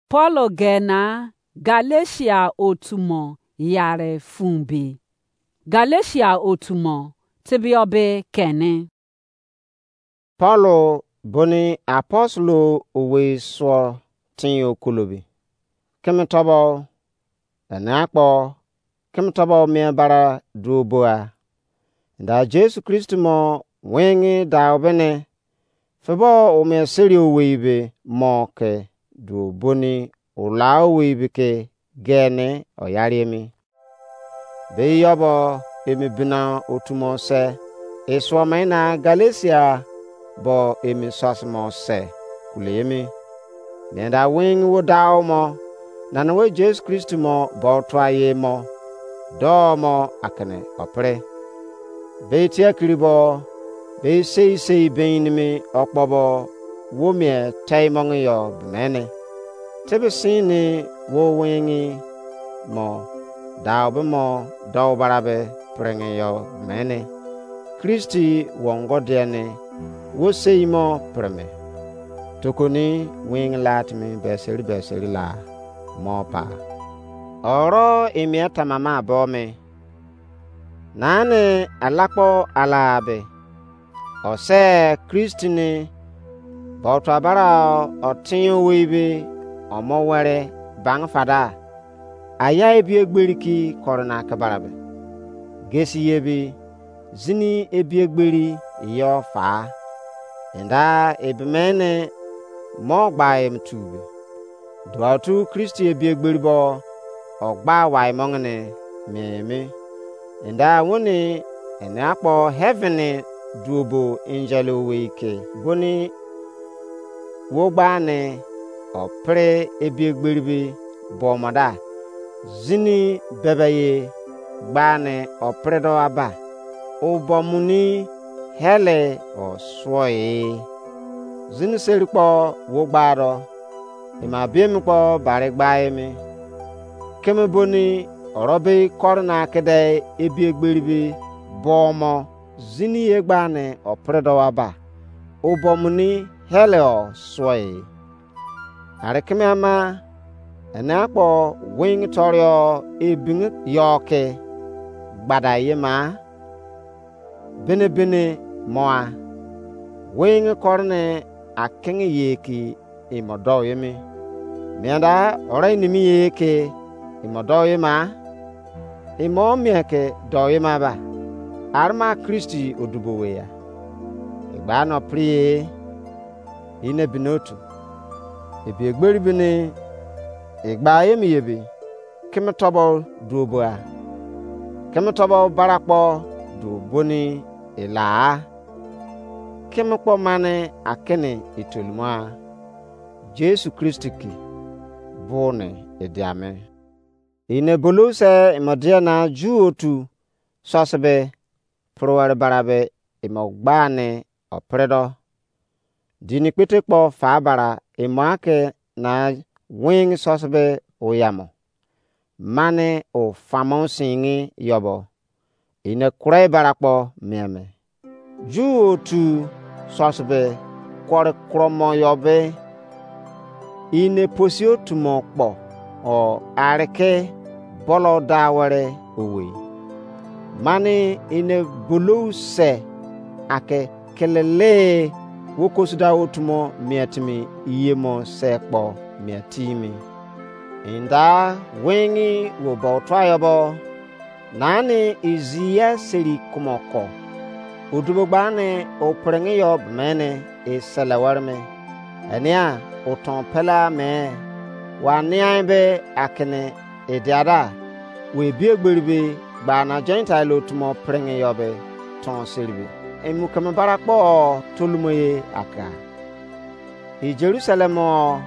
Paulo gena Galatia otumo yare fumbi. Galatia otumo tibiobe kene. Paulo boni apostolo owe so tinyo kulobi. Kemi tobo enakpo kemi tobo me bara duoboa. Da Jesu Kristo mo wengi da obene febo o me seri owe mo ke duoboni ula owe ke gene oyaremi. Be yobo emi bina otumo se eswa maina Galatia bo emi sosmo se kulemi. Nenda wing wo daw mo nana we Jesu Kristo mo bo twaye mo do mo akane opre. Be tia kribo be sei benimi okpobo wo me tay monyo bmene. Tebe sini wo wingi mo daw be mo daw barabe prenge yo mene. Kristi wongo dene wo sei mo preme. Tokoni wing latmi beseri la mo pa. Oro imieta mama bome. Nane alakpo alabe. Ose Kristi ni botwa bara otin webe omo were bang fada. Aya ebi egberiki korona kabarabe. Gesi yebi zini ebi egberi yo fa. Enda ebimene mo gba emtube. Duatu Kristi ebi egberi bo ogba wai mongne meme. Enda woni ene akpo heaven duobo angelo weke boni wogba ne opre ebi egberi bo moda zini bebeye gbane opredo aba ubomuni hele oswoye zini serikpo wogbaro ima biemkpo bare gbaemi keme boni orobe korna kede ebi egberibi bomo zini egbane opredo aba ubomuni hele oswoye arekeme ama enakpo wing torio ebing yoke gbadaye ma bene moa wing korne aking yeki imodo yemi mianda ore nimi yeke imodo yema imo mieke do yema ba arma Kristi odubowe ya igba no priye ine binotu ebi egberi bini igba yemi yebi kemi tobo duoboa kemi tobo barakpo duoboni ila kemi kpo mane akene itolmua Jesu Kristo ki bone ediame ine boluse imodiana juotu sosebe prowar barabe imogbane opredo dini kwete kpo fa bara imake na wing sosebe oyamo mane o famon singi yobo ine kurai barakpo meme juotu sosebe kore kromo yobe ine posio tumo kpo o areke bolo dawere owe mane ine bulu se ake kelele wokosuda otumo miatimi iyemo sekpo miatimi inda wengi wo botwayobo nani iziya seri kumoko udubogbane oprenge yob mene iselawarme enia oton pela me waniabe akene ediada we biegberibe gbana gentile otumo prenge yobe ton serbe emu kama barakpo tolumoye aka i Jerusalem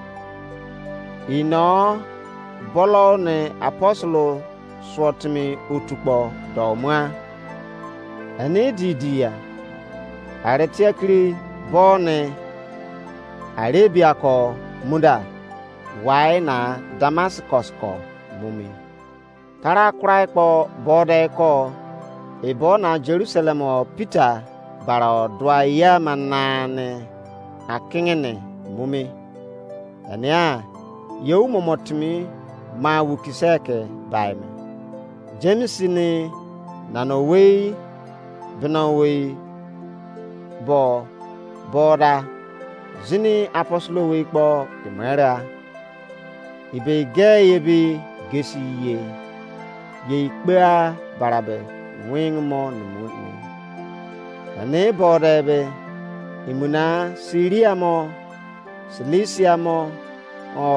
ino bolo ne apostolo swotmi otukpo domwa ane didia aretiakri bone Arabia ko muda wai na Damascus ko mumi tara kurai ko bode ko ebo na Jerusalem Peter bara dwa ya manane akingene mumi ania yewu momotimi ma wukiseke baime James ni nanowei benawei bo boda zini apostolo wei kpo imera ibe ge yebi gesi ye ikpea barabe wing mo numuni ane boda be imuna Siria mo Silisia mo o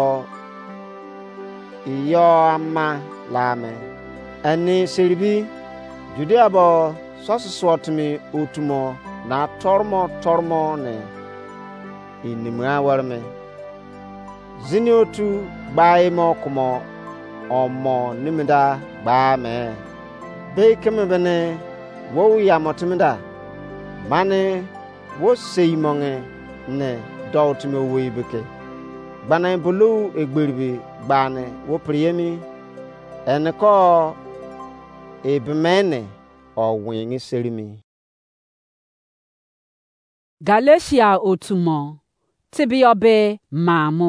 iyo ama lame ani sirbi Judea bo sosotmi utumo na tormo ne inimra warme zini otu gbai mo kumo omo nimida gba me be keme bene wo ya motimida mane wo sei monge ne dawtime wo ibeke bana bulu egberbi gbane wo priyemi enko ebemene o wingi serimi Galatia otumo tibiobe mamu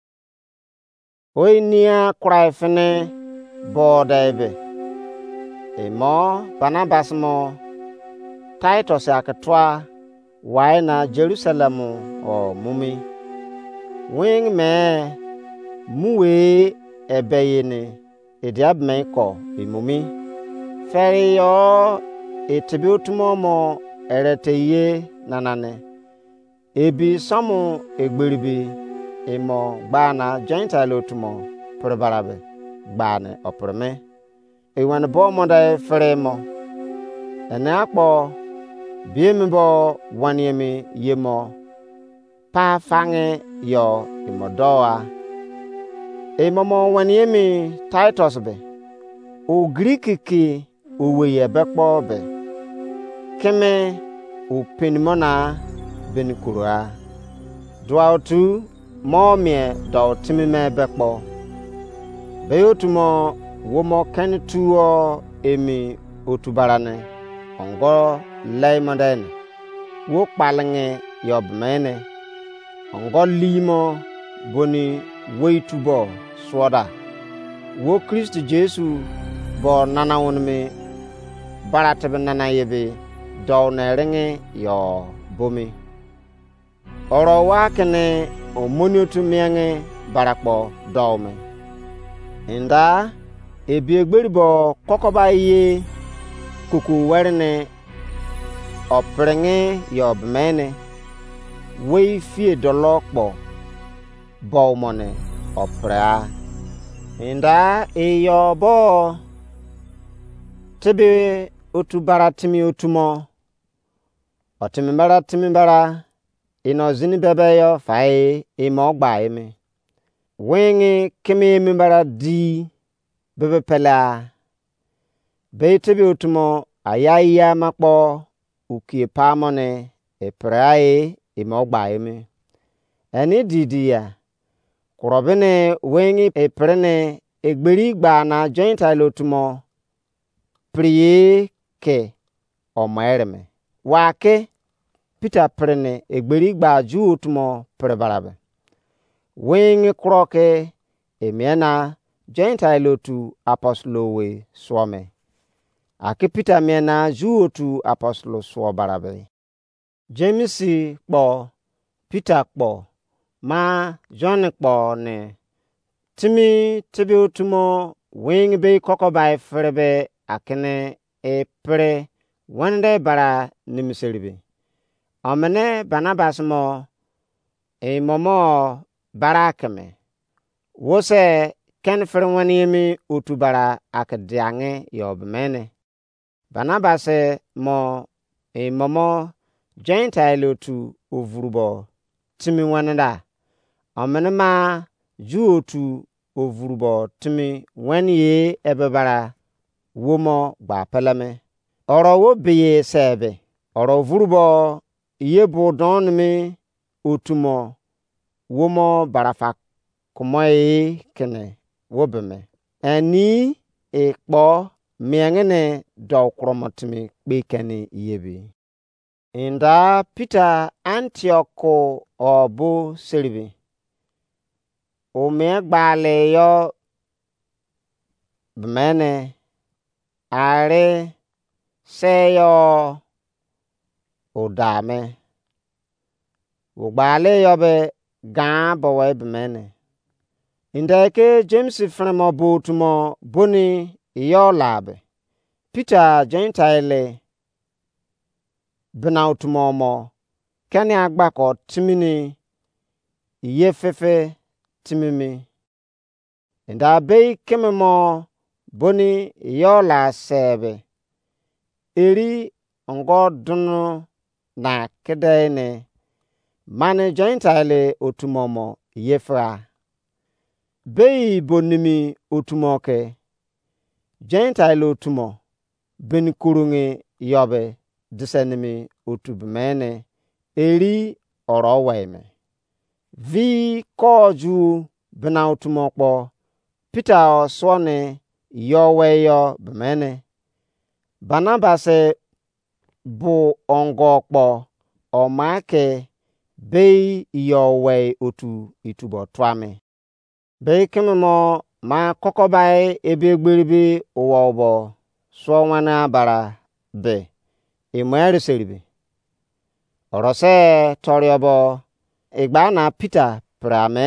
oinia kraifene bodebe emo Barnabas mo Titus akatwa waina Jerusalem o mumi wing me muwe ebeyene ediabme ko imumi feri yo etibiotumo mo ereteye nanane ebi samu egberibi emo gbana Gentile otumo probarabe gbane opreme ewan bo moda feremo ene akpo biembo waniemi yemo pa fange yo imodoa emomo waniemi Titus be o Greek ki o weye bekpo be keme o penimona benikura duautu momie do timime bekpo beyotumo womo kentuo emi otubarane ongo leimaden wo kpalinge yobmene ongo limo boni weitubo swoda wo Kristo Jesu bo nanawunmi baratebe nanayebe do nerenge yo bomi oro wakene omoniotu mienge barakpo dowme inda ebiegberibo kokobaye kuku werne oprenge yobmene wei fie dolokpo bowmone oprea inda eyobo tibi otubara timi otumo otimibara timibara ino zini bebeyo fai imo gba imi wingi kimi mimbara di bebe pela beitibi otumo ayaya makpo ukie pamone eprae imo gba imi eni didia kurobine wingi eprene egberi gba na Gentile otumo priye ke omereme wake Peter prene egberi gba ju otumo prebarabe wingi kroke emiena Gentile otu apostolo we swome aki Peter miena ju otu apostolo swo barabe James kpo Peter kpo ma John kpo ne timi tibi otumo wingi be kokobai frebe akene e pre wande bara nimiseribe amene Barnabas mo e momo barakeme wose ken frwaniemi otubara akdiange yobmene Barnabas mo e momo Gentile otu ovurubo timi wanada amene ma ju otu ovurubo timi wanye ebebara womo gba pelame oro wo biye sebe oro vurubo yebo donmi otumo womo barafa kumoyi kene wobeme ani ekpo miengene do kromotimi bekeni yebi inda Peter Antioch obu seribi me gbale yo bmene are seyo odame wo gbale yo be ga bo we bmene indeke James fremo botumo boni yo labe Peter Gentile benautumo mo kani agbako timini yefefe timimi nda be kememo boni yola sebe eri ngodunu na kedene mane Gentile otumomo yefra be bonimi otumoke Gentile otumo ben kurunge yobe disenimi otubmene eri oroweme vi koju benautumokpo Peter oswone yoweyo bmene Barnabas bu ongokpo omake be yowe otu itubo twame be kememo ma kokobai ebe gberibe owobo swanwana bara be imere seribe orose toriobo igba na Peter prame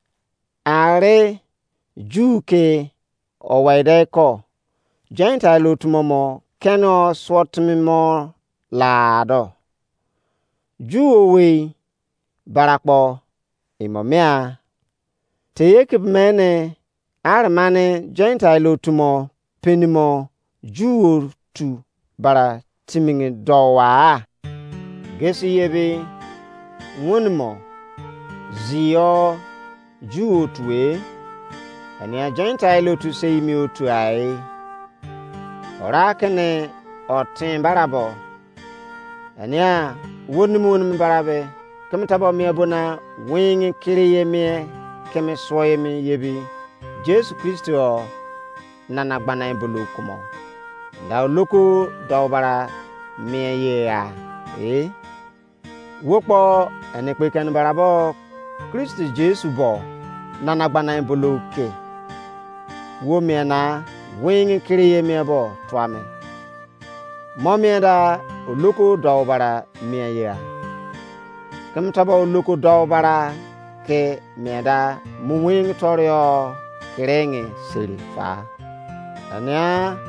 are juke owaideko Gentile otumomo keno swotmimo lado juowe barakpo imomia teyekibmene armane Gentile otumo penimo juotu bara timingi dowa gesi yebe ngunmo ziyo juotue ania Gentile otu seimi otu ai orakene otin barabo ania wonum barabe kemtabo miabona wingi kiriye mie keme soyemi yebi Jesu Kristo nana gbana ibulu kumo nda loko dawbara miye ya wokpo ene kwekan barabo Kristo Jesu bo nana gbana ibulu ke wo miena wingi kiriye miabo twame momieda loko dawbara miye ya kemtabo loko dawbara ke mieda muwing torio kirenge silifa ania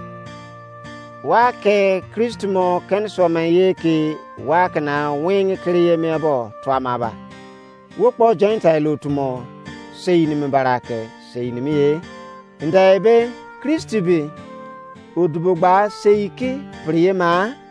wake Kristmo kenso mayeki wake na wing kriye miabo twamaba wokpo Gentile otumo seyini mbarake seyini miye ndaibe Kristibi odubogba seyiki priyema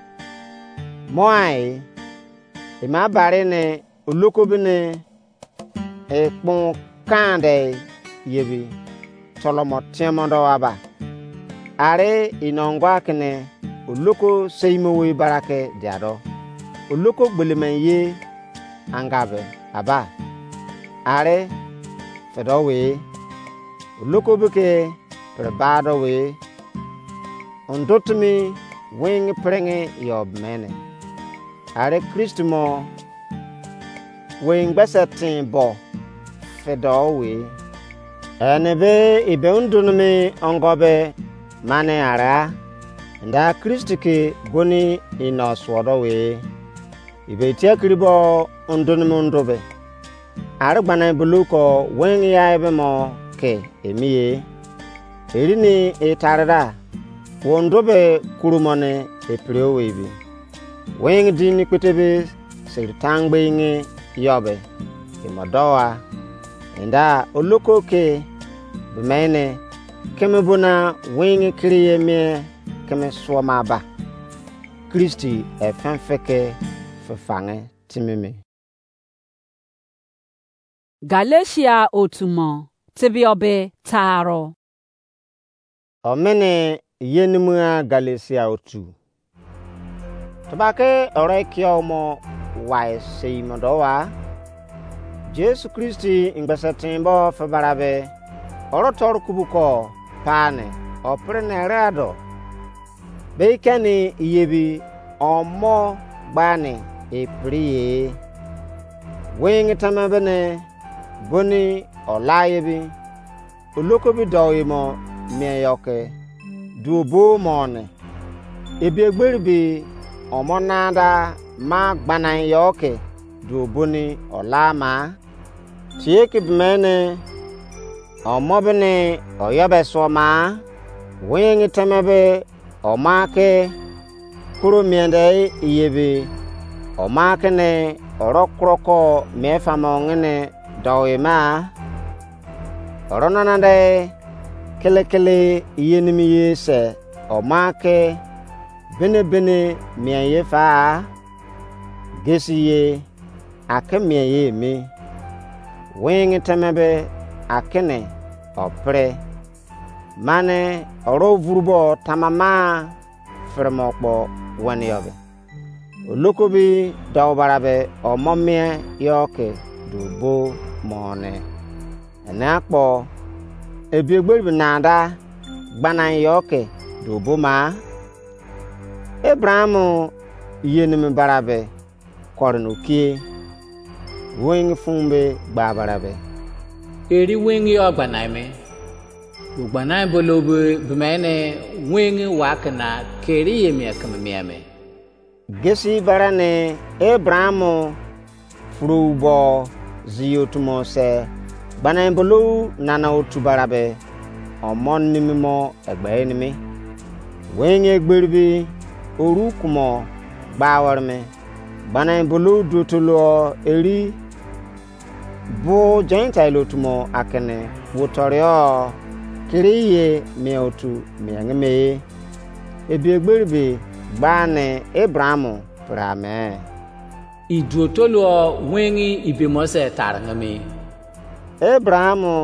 moai ima barene olokobine ekpon kande yebi tolomo tiemondo aba are inongwa kene oloko seimowe barake diado oloko gbelemenye angabe aba are fedowe oloko beke prebado we ondotumi wing prenge yob mene are Kristmo wing besetin bo fedowe enebe ibe undunumi ongobe mane ara nda Kristike boni inoswodowe ibe tia kribo undunumi undobe argbana buluko wing ya ebe mo ke emiye erini etarada wondobe kurumone epriowebi wing dini kwetebe sirtangbe inge yobe imodowa nda oloko ke bmene kemebona wing kriye me keme swamaba Kristi efenfeke fefange timimi Galatia otumo tibiobe taro omene yenimua Galatia otu tobake orekio mo wai seimodowa Jesu Kristi ingbesetimbo febarabe orotor kubuko pane oprene rado beikani yebi omo gbani epriye wing tamabene boni olaye bi oloko bi doye mo me yoke du bo mone ebi egberi bi omonada ma gbanan yoke du boni olama tieke bmene omobene oyobe soma wengi temebe omake kuro miende yebe omake ne orokroko mefamongene dawema oronanade kele yenimi yese omake bene miye fa gesiye ake miye mi wengi temebe akene opre mane oro vurubo tamama firmokpo wanyobe olokobi dawbarabe omomie yoke dubo mone enakpo ebiegberbi nada gbanan yoke dubo ma Abrahamu yenimi barabe kornukie wengi fumbe babarabe eri wengi ogbanai me ogbanai bolobe bmene wengi wakna keri yemi akammiame gesi barane Abrahamu frubo ziyotumo se gbanai bolo nana otubarabe omon nimimo egbenimi wengi egberbi orukumo bawarme gbanai bolo dutulo eri bo Gentile otumo akene wotorio kiriye meotu miangme ebiegberbi gbane Abrahamu prame idrotolo wengi ibemose tarangami Abrahamu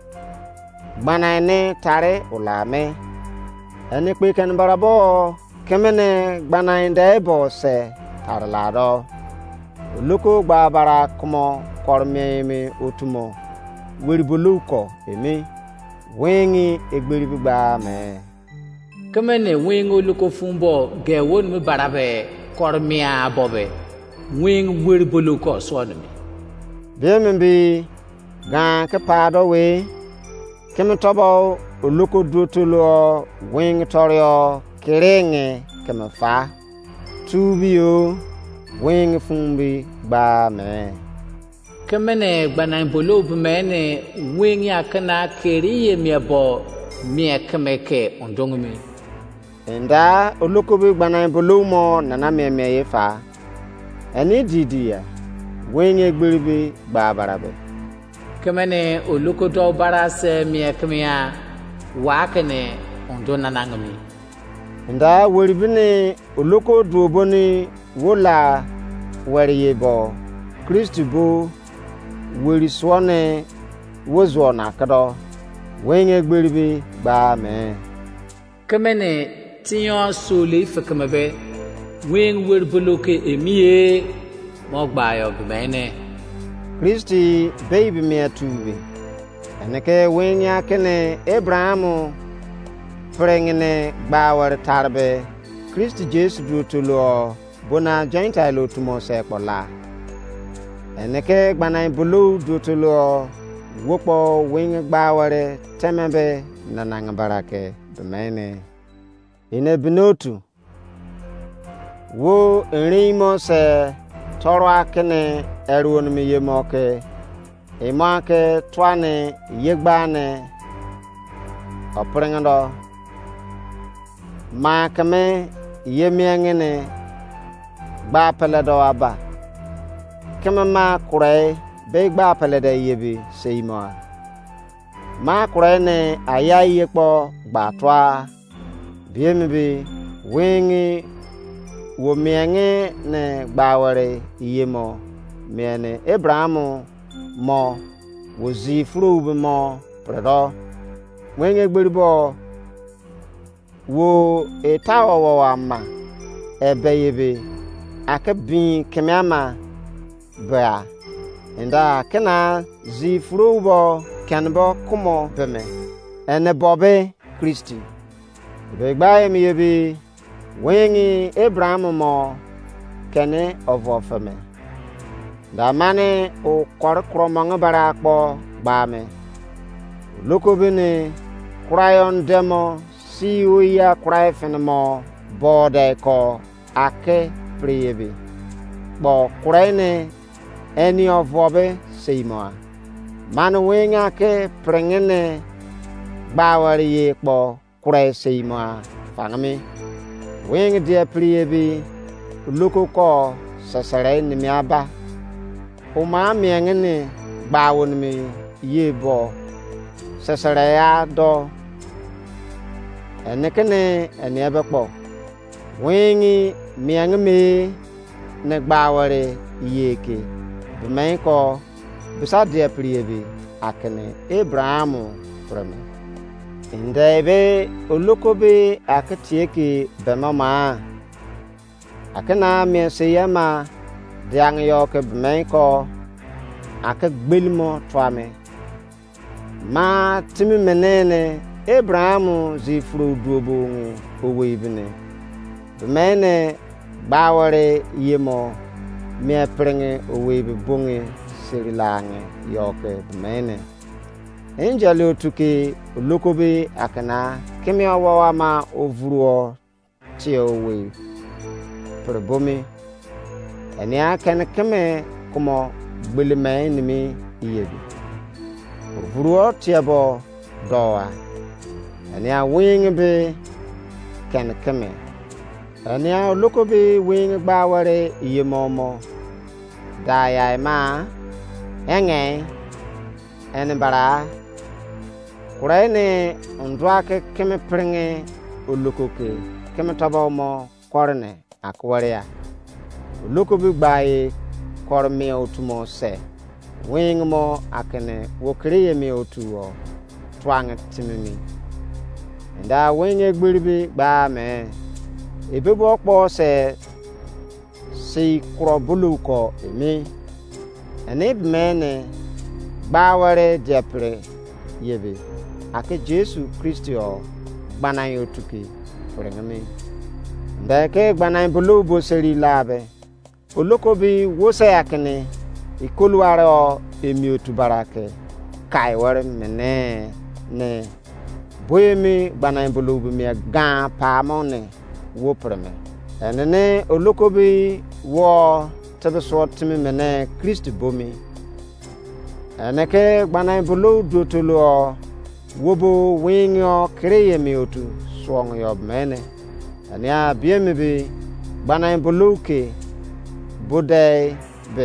gbanane tare ulame eni kweken barabo kemene gbanane debo se tarlado loko gbabara kumo kormemi otumo weriboluko emi wengi egberibi gbame kemene wengi loko fumbo ge won mi barabe kormia bobe wengi weriboluko swonmi bembi gan ke pado we kemi tobo loko dutulo wengi torio kirenge kemi fa tubio wengi fumbi gbame kemene gbanan bolo bmene wengi akana keriye miebo mie kemeke ondongmi enda olokobi gbanan bolo mo nana meme fa eni didia wengi egberibi gbabarabe kemene oloko do barase mie kemia wakene ondonanangmi nda weribine oloko duoboni wola weriyebo Kristi bo weri suone wozo na kado wengi egberibi gbame kemene tiyo sole fekemebe wengi werboloke emie mogbayo bmene Kristi baby me tubi eneke wengi akene Abrahamu frengene gbawar tarbe Kristi Jesu dutulo bona Gentile otumo sekola eneke gbanai bulu dutulo wopo wengi gbaware temebe nanang barake bmene ine binotu wo enrimo se toro akene erwon mi yemoke imake twane yegbane oprengando makame yemiangene gba peledo aba kema ma kurai be gba pelede yebi seimo ma kurai ne ayaye kpo gba twa biemibi wengi wo mienge ne gbaware yemo miene Abrahamu mo wozi fruube mo predo wengi gberibo wo etawo wa ma ebeyebe akabin kemiama ba enda kena zi fruubo kanbo kumo beme ene bobe Kristi be gbaye mi yebi wengi Abraham mo kene ovo feme da mane o kor kromong bara kpo gbame lokobini kurayon demo si uya kurai fenmo bode ko ake priyebi bo kuraine eni ovobe seimoa man wenga ke prengene bawari ye kpo kurai seimoa fangami weng dia priyebi loko ko sasare ni miaba uma miengene bawon mi yebo sasare ya do enekene enebe kpo wengi miengme ne bawari yeke bemai ko bisa dia priyebi akene Abrahamu preme indebe olokobe akatieki bemama akena meseyama diang yo ke bemai ko akagbilmo twame ma timi menene Abrahamu zifru duobongu owebine bemene baware yemo me prenge owebe bonge sirilange yoke bemene enjalo tuki lokobe akana kemi awawa ma ovruo tiowe perbomi enia ken keme kumo gbilime nimi iyebi ovruo tiabo doa enia wingbe ken keme enia lokobe wing baware yemomo daya ma enge en bara kuraine ndwake keme prenge olokoke keme tabomo korne akwaria olokobe gbaye korme otumo se wingmo akene wokriye me otuo twang timimi nda winge gbiribi gba me ebebo kpo se si krobulu ko emi enib mene baware jepre yebe ake Jesu Kristo gbana yotuki prengami ndake gbana bulu bo seri labe olokobi wose akene ikoluaro emi otubarake kai wore mene ne boyemi gbana bulu bi me ga pa mone wo preme enene olokobi wo tebso timi mene Kristo bomi eneke gbana bulu dotolo wobo wingyo kreye mi otu swong yob mene ania biemi bi gbana bulu ke bodai be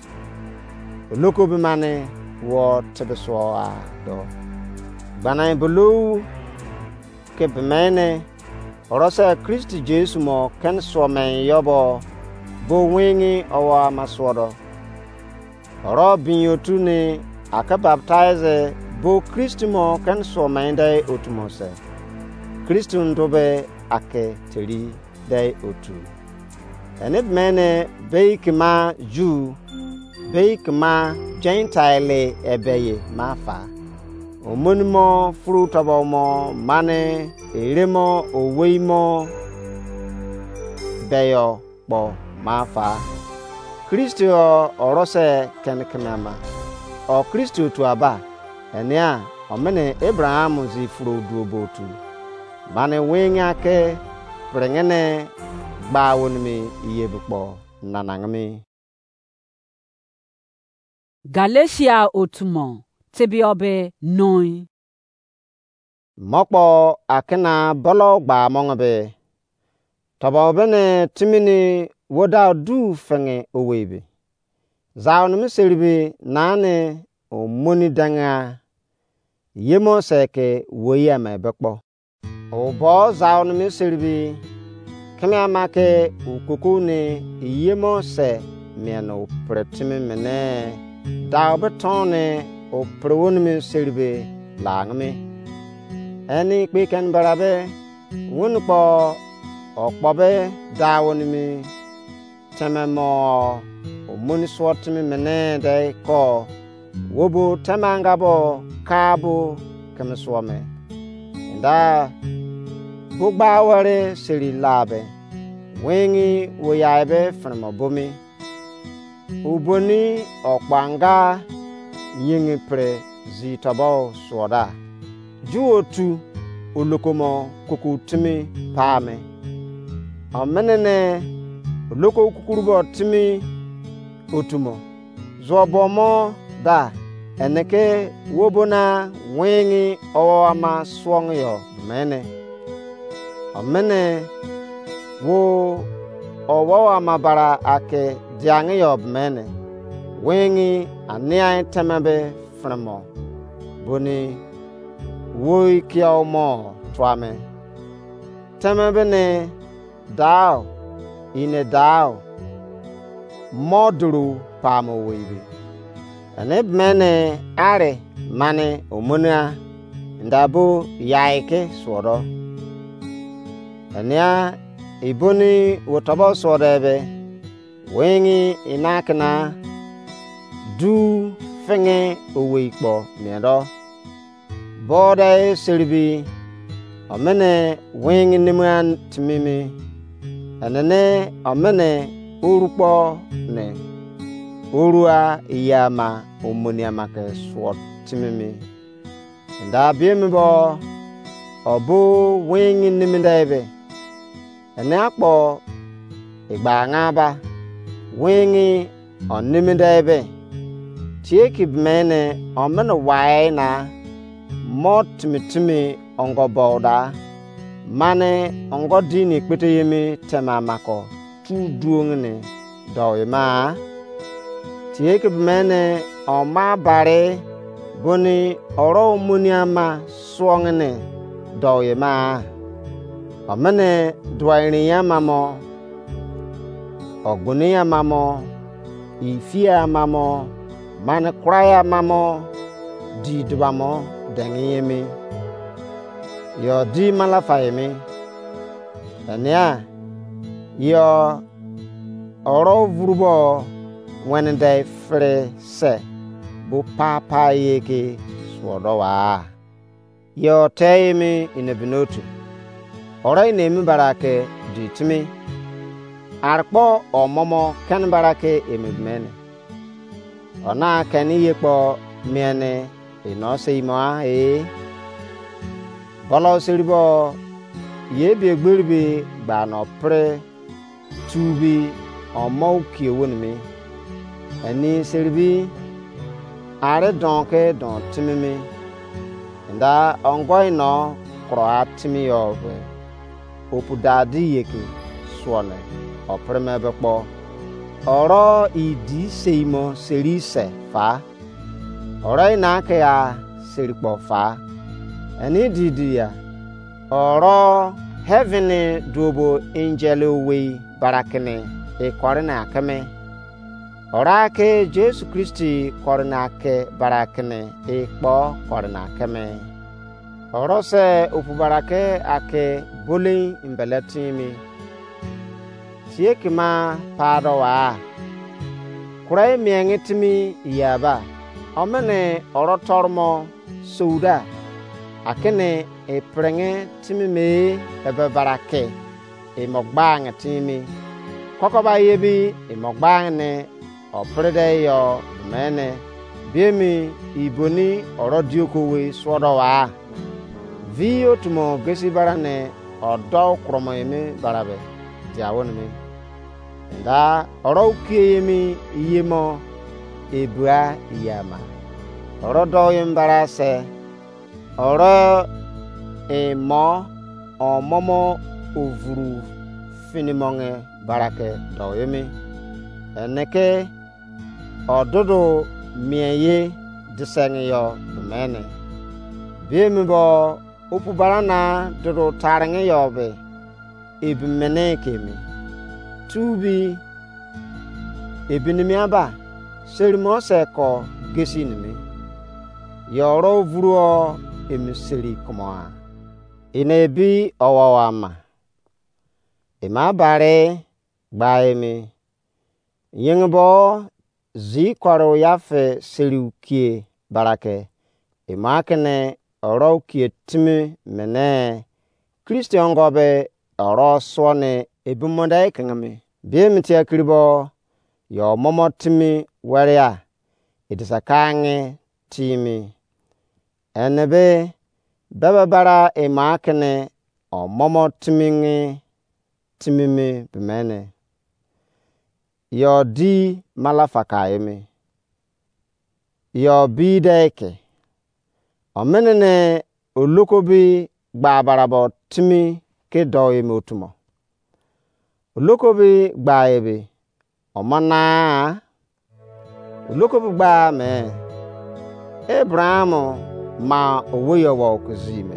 olokobi mane wo tebso a do gbana bulu ke bemene Orosa Kristi Jesu mo ken somen yobo bo wingi owa maswodo oro binyotu ni aka baptize bo Kristi mo ken somen dai otumose Kristi ndobe ake teri dai otu enib mene beikma ju beikma gentile ebeye mafa omonimo fruit abomo mane eremo oweimo beyo bo mafa Kristo orose kenkemama o Kristo tuaba enia omene Abraham zi furu duobotu mane wenga ke prengene gbawonmi iyebukpo nanangmi Galatia otumo tibiobe noi mokpo akena bolo gba mongbe tobo bene timini woda du fenge owebe zaun miseribe nane o moni danga yemo seke woya me bekpo o bo zaun miseribe kemya make ukukune yemo se miano pretimi mene daw betone o prewon miseribe langme eni kpiken barabe wunpo okpobe dawon mi tememo o moni swotmi mene dai ko wobo temangabo kabo kemswome nda bugbaware seri labe wengi woyaibe fremo bomi uboni okpanga yingi pre zitabo soda juotu olokomo kokutimi pame amenene oloko kukurubo timi otumo zobomo da eneke wobona wengi owama swongyo mene amene wo owama bara ake diangyo mene wengi ania temabe framo boni woi kiao mo twame temabe ne dao ine dao moduru pamo webe ane mene are mane omuna ndabo yaike sodo ania iboni wotabo sodebe wengi inakna du fenge oweikpo medo boda serbi amene wengi niman timimi anene amene urukpo ne urua iyama omoniama ke swot timimi nda biemibo obu wengi nimindebe ene akpo igbangaba wengi onimindebe tieki bmene omene waina mot mitimi ongoboda mane ongodini kpeteyemi temamako tu duongne doyma tieki bmene oma bare boni oro muniama swongne doyma amene dwaini yamamo oguni yamamo ifia mamo mane kraya mamo didwamo dengiyemi yo di malafayemi ania yo oro vurubo wenende fre se bu papa yeke swodowa yo teyemi inebinotu oro inemi barake ditimi arpo omomo ken barake emebmene ona ken yekpo miene inose imoa bolo seribo yebi egberbi gba no pre tubi omo kiewonmi ani serbi are donke don timimi nda ongoi no kroa timi yobe opudadi yeke swone opremebe kpo oro idi seimo serise fa oro inake ya serikpo fa ani didia oro heaven dobo angel we barakene e korina kame orake Jesu Kristi korina ke barakene e kpo korina kame orose upubarake ake bulin imbeletimi siekima padowa kurai miengitimi yaba omene orotormo souda akene e prenge timi me ebe barake e mogbang timi kokoba yebi e mogbang ne oprede yo mene biemi iboni orodioko we swodowa vio tumo gesi barane odo kromo yemi barabe diawonmi nda oro kiyemi yemo ebua yama oro do yembarase oro emo omomo ovuru finimonge barake doyemi eneke ododo mieye disenyo mene biemibo upubarana dodo tarange yobe ibmene kemi tubi ebinimiaba serimo seko gesinimi yoro vuruo emiseri komoa inebi owawama imabare gbaemi yingbo zi kwaro yafe seriukie barake imakene oro kie timi mene Christian gobe oro swone ebumodai kangami biemitia kribo yo momo timi waria itisakange timi enebe baba bara emakene o momo timingi timimi bimene yo di malafakayemi yo bideke o menene olukobi gbabarabo timi ke doyemi otumo olukobi gbayebi o mana olukobi gba me Abraham ma owoyo wa okuzime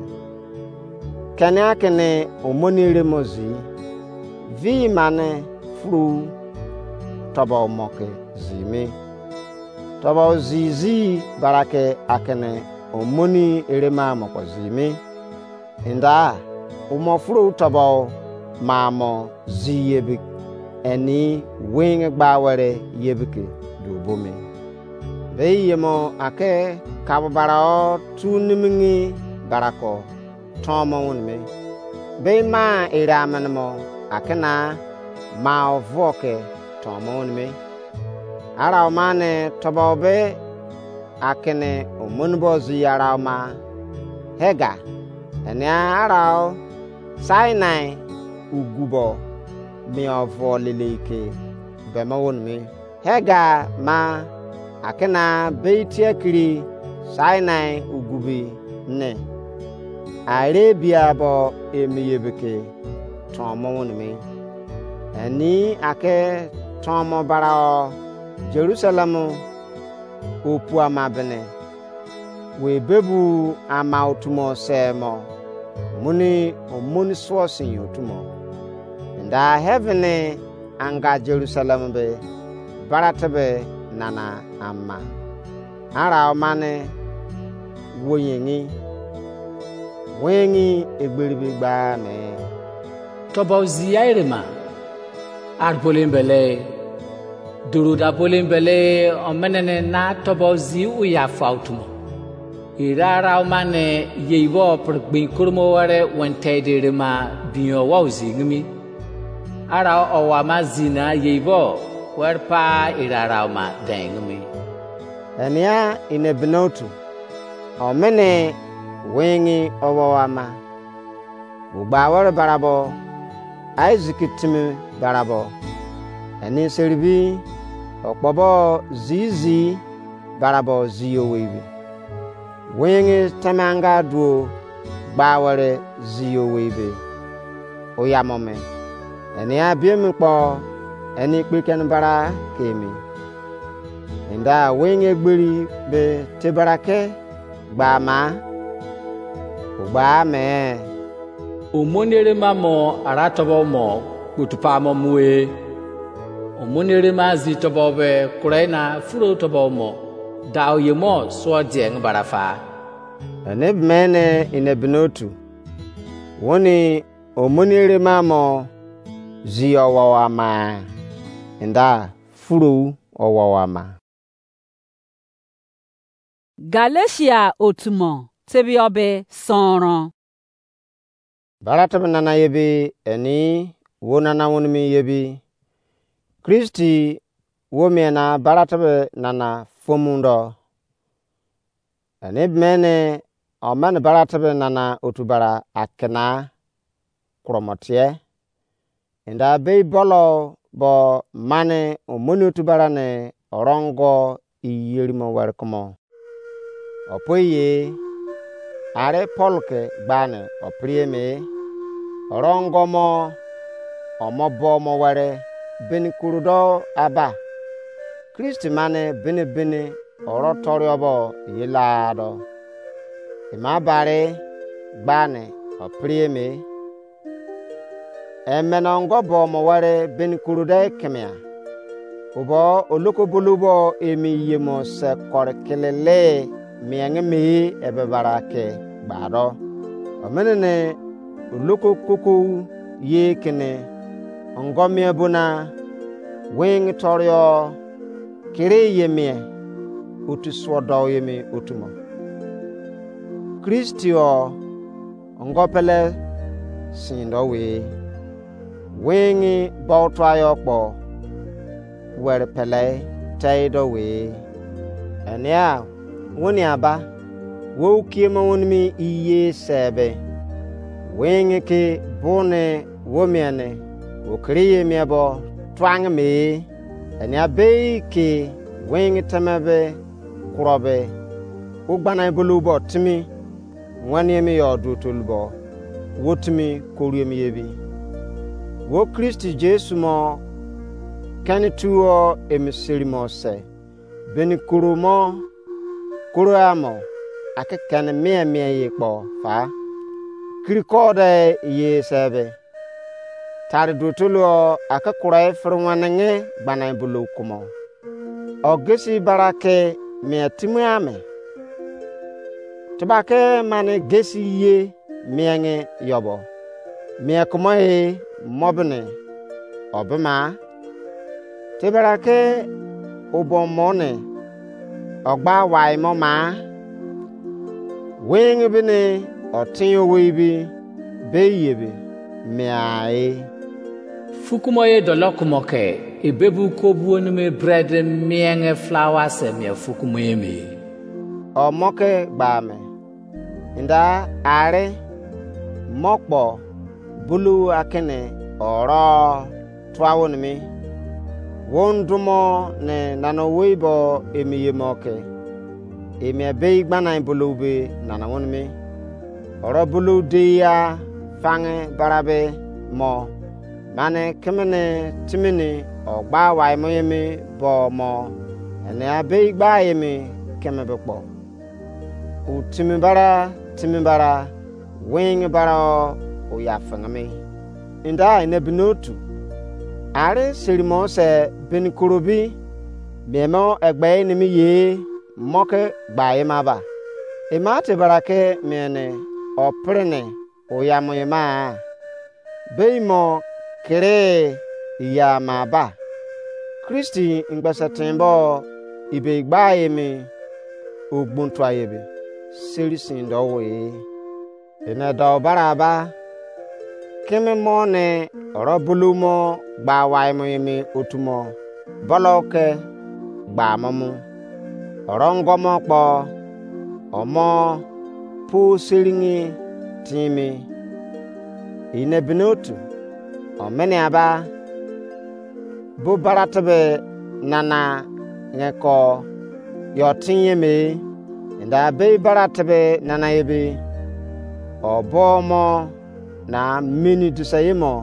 kene omonire mozi vi mane fru toba moke zimi toba zizi barake akene omoni erema moko zimi inda umofru toba mamo ziyebik eni wing gbawere yebike dubumi beyemo ake kabarao tunimingi barako tomo wonme beyma iramanmo akena ma voke tomo wonme ara mane tobobe akene omunbo ziyara ma hega ene ara Sinai ugubo mi ovo leleke bema wonme hega ma akena beitia kiri Sinai ugubi ne Arabia bo emiyebeke tomo wonme eni ake tomo barao Jerusalem opu amabene we bebu ama otumo semo muni sosin otumo nda heaven anga Jerusalem be baratabe nana amma ara mane wenyi egberibi gba me tobo ziyairema arbolimbele duruda bolimbele omenene na tobo zi uya fautumo irara mane yeibo progbin kurmo ware wentedirema biyo wauzi ngimi ara owama zina yeibo werpa irara ma dengmi enia inebnotu omene wengi owama ugbawar barabo Isaac timi barabo eni serbi okpobo zizi barabo ziyowebi wengi temanga duo gbaware ziyowebi oyamome eni abiemikpo eni kpiken bara kemi inda wengi gberi be tebarake gbama ugba me omonere mamo aratobo mo kutupa mo muwe omonere mazi tobo be kurena furo tobo mo daw yemo so dieng barafa eneb mene inebnotu woni omonere mamo ziyo wawama inda furo owawama Galatia otumo tebiobe sonron Baratab nana yebi eni wonana wonmi yebi Kristi womiena baratab nana fomundo eni mene oman baratab nana otubara akena kromotie inda be bolo bo mane omoni otubara ne orongo iyerimo werkomo opoye are polke gbane oprieme orongomo omobomo ware beni kurudo aba Kristi mane bene orotoriobo yilado imabare gbane oprieme emenongo bomo ware beni kurudo kemia ubo oloko bulubo emi yemo se korkelele miengemi ebebarake bado omenene oloko koko ye kene ongomie buna wing torio kire yemie utu swodo yemi utumo Kristio ngopele sindo we wingi bawtwa yokpo wer pele tai do we ania woni aba wo kiema woni mi iye sebe wenge ke bone womiane wo kriye miabo twang me ania be ke wenge tamabe kurobe ugbana bulubo timi wani mi yodu tulbo wotimi koriem yebi wo Kristi Jesu mo kan tuo emisiri mo se beni kurumo kuruamo akakan mia yekpo fa krikode ye sebe tar dutulo akakurai frwanenge gbana bulu kumo ogesi barake mia timuame tibake mane gesi ye mienge yobo mia kumoe mobne obama tibarake ubomone ogba wai mo ma wing bine otin owibi beyebe miae fukumoye dolokumoke ebebu kobuonu me bread mienge flour se mia fukumoye me omoke gbame inda are mokpo bulu akene oro twawon mi wondumo ne nano weibo emiye moke emi be gbana bulu be nana won mi oro bulu dia fange barabe mo mane kemene timini ogba wai mo yemi bo mo ene abe gba yemi kemebe kpo utimimbara wing bara o ya fangame inda ine binotu are serimo se bin kurubi memo egbe ni mi ye moke gbaye maba e mate barake mene oprene o ya moyema beimo kere ya maba Kristi ngbasa tembo ibe gbaye mi ogbuntu ayebe serisin do we ina do baraba keme mone robulumo gba wai mo yemi otumo boloke gba mamu orongomo po omo pu siringi timi ina binotu omene aba bu baratabe nana ngeko yotinye me nda be baratabe nana yebe obomo na mini dusayemo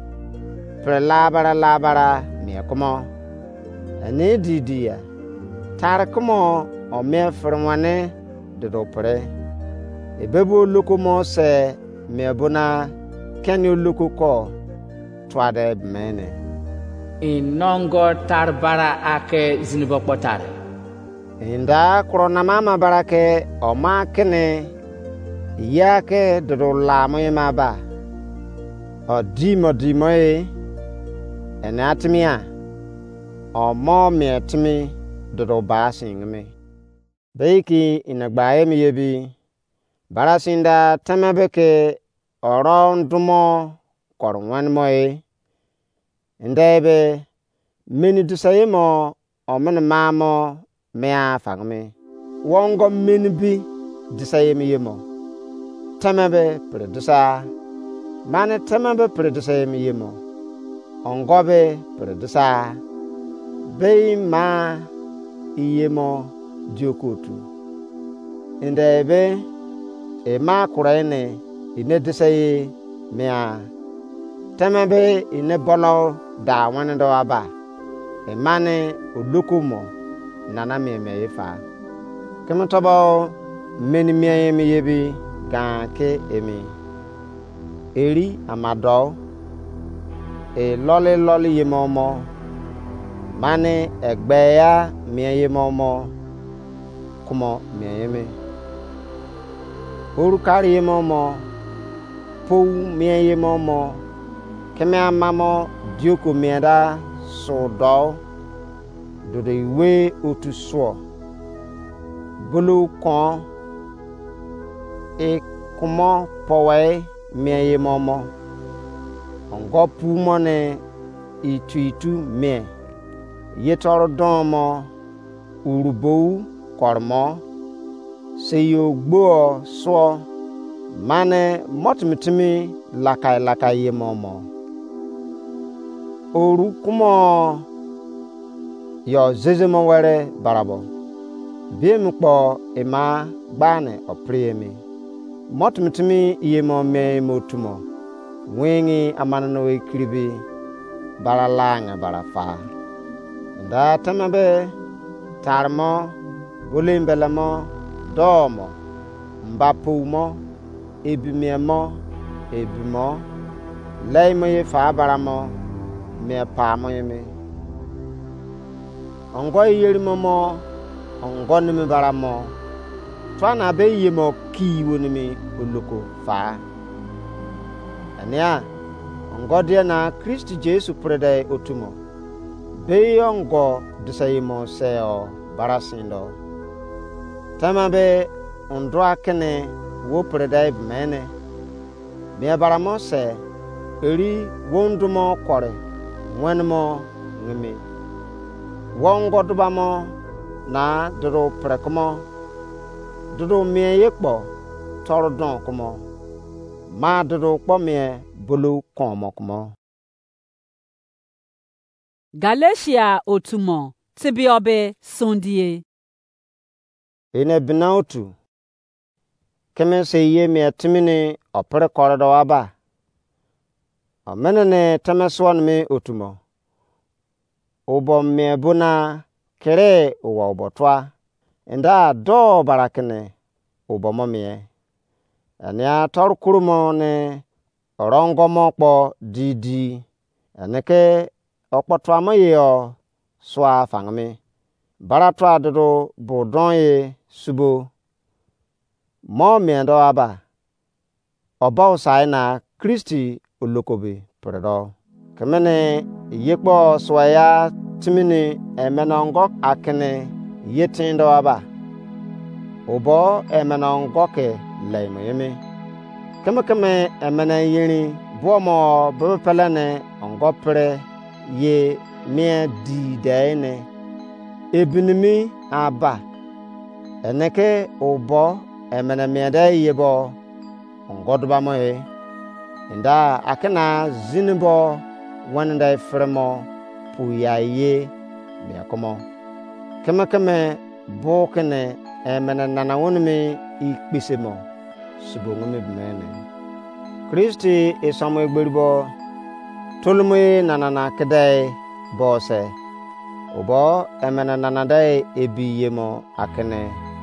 labara mekomo ane didia tarkomo o me frwane de dopre ebebu lukomo se mebuna kenyo lukuko twade mene inongo tarbara ake zinibokotare inda korona mama barake o makene yake dodo lamo yemaba o dimo enatimia o mo mietimi dodo basingme beiki inagbaye mi yebi barasinda temebeke orondumo korwan moye ndebe mini dusayemo o men mamo mea fangme wongo minbi disayemi yemo temebe produsa mane temebe produsa yemi yemo ongobe produsa beima iyemo diokotu ndebe ema kurene ine disaye mea temebe ine bolo da wanendo aba emane olukumo nana meme ifa kemotobo meni miye yebi ganke emi eri amado e loli yemomo mane egbeya miye yemomo kumo miye yeme urukari yemomo pou miye yemomo keme amamo dioko mieda sodo do de we otuso bulu kon e kumo powe miye momo ongo pumone itu me yetor domo urubou kormo seyo gbo so mane motmitimi lakai yemomo oru kumo yo zezemo were barabo bimkpo ima gbane opriemi motmitimi yemo me motumo wengi amanano ekribi baralanga barafa nda tamabe tarmo bulimbelamo domo mbapumo ebimiemo ebimo leimo ye fa baramo me pamo yeme ongo yerimomo ongo nimi baramo twana be yemo kiwonimi oloko fa ania ongo dia na Kristi Jesu prede otumo be ongo disayimo seo barasindo tamabe ondwa kene wo prede mene me baramo se eri wondumo kore wenmo ngimi wongo dubamo na duro prekomo duro mie yekpo tordon komo ma duro kpomie bulu komo komo Galatia otumo tibiobe sondie ine binautu keme se ye mi atimini opere korido aba amenene temeswan mi otumo ubo mi buna kere uwa ubotwa nda do barakene ubo momie ania torkurumo ne orongomo kpo didi aneke okpotwa moyo swa fangmi baratwa dodo budonye subo mo miendo aba obaw saina Kristi olokobi predo kemene yekpo swaya timini emenongo akene yetindo aba ubo emenongoke leimoyemi keme emene yiri buomo bepelene ongopre ye mie di daine ebinimi aba eneke ubo emene miede yebo ongodba moye nda akena zinibo wanda fremo puyaye miakomo keme bokene emene nanawonmi ikpisemo subongumi bmene Kristi isomo egberibo tolumwe nanana kedai bose ubo emene nanadai ebiyemo akene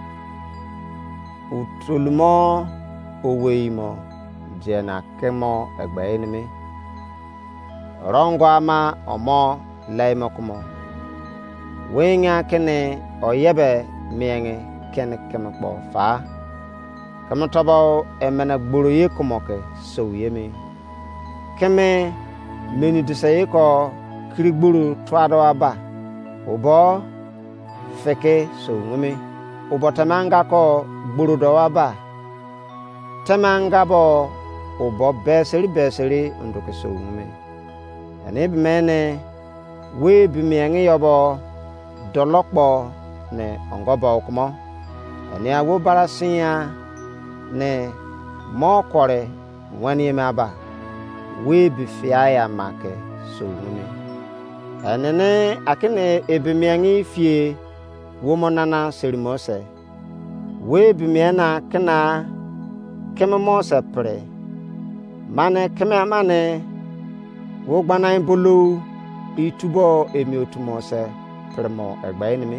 utulumo oweimo jena kemo egbainimi rongo ama omo laimo kumo wenga kene oyebe mienge kene kemekpo fa kama tobo emene gburu ye kumoke sowyemi keme meni disaye ko krigburu twado aba ubo feke sowngumi ubo tamanga ko gburu do aba tamanga bo ubo beseri nduke sowngumi ani bimene we bimienge yobo dolokpo ne ongoba okumo ani awo barasinya ne mokore wani maba we bifiaya make sowuni anene akene ebimiangi fie womonana serimose we bimiana kena kememose pre mane keme amane wo gbana bulu itubo emi otumose premo egbainimi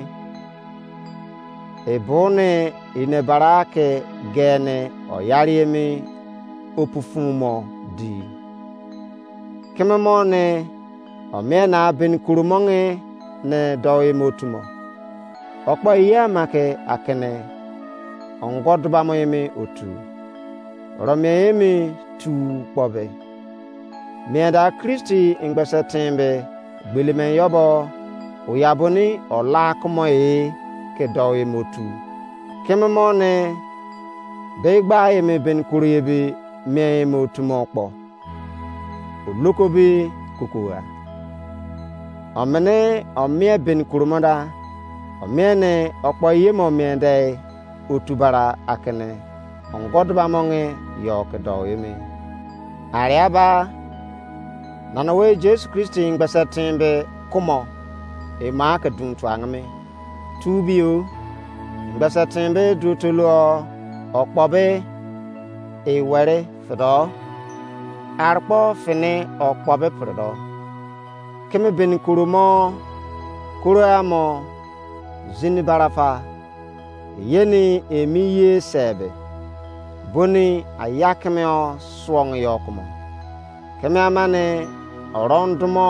ebone ine barake gene oyariemi opufumo di kememone omena bin kurumonge ne doye motumo okpo iya make akene ongodba moyemi otu romeyemi tu kpobe mieda Kristi ingbese tembe gbelimen yobo uyaboni ola kumoye ke doye motu kememone begba yemi bin kuriyebe me motu mokpo olokobi kukuwa omene omie bin kurumada omiene okpoye mo miende utubara akene ongodba monge yok doyeme ariaba nanawe Jesu Kristi ngbasatimbe kumo e maaka dun twangme tubio ngbasatimbe dutulo okpobe e were fdo arpo fini okpobe prodo keme bin kurumo kuramo zini barafa yeni emiye sebe boni ayakmeo swong yokumo keme amane orondumo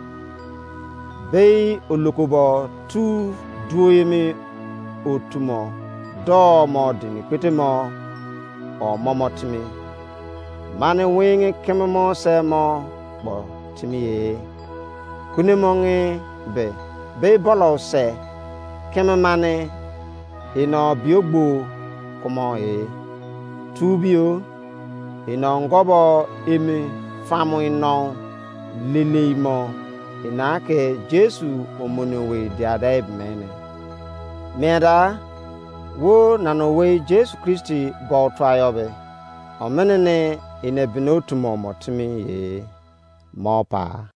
bei ulukubo tu duoyemi otumo do modini petemo o momotimi mane wingi kememo semo bo timiye kunemonge be bolo se keme mane ino biogbo kumo tubio ino ngobo emi famu ino leleimo inake Jesu omonowe diadaib mene meda wo nanowe Jesu Kristi bo twayobe omenene ine binotumo motimi ye mopa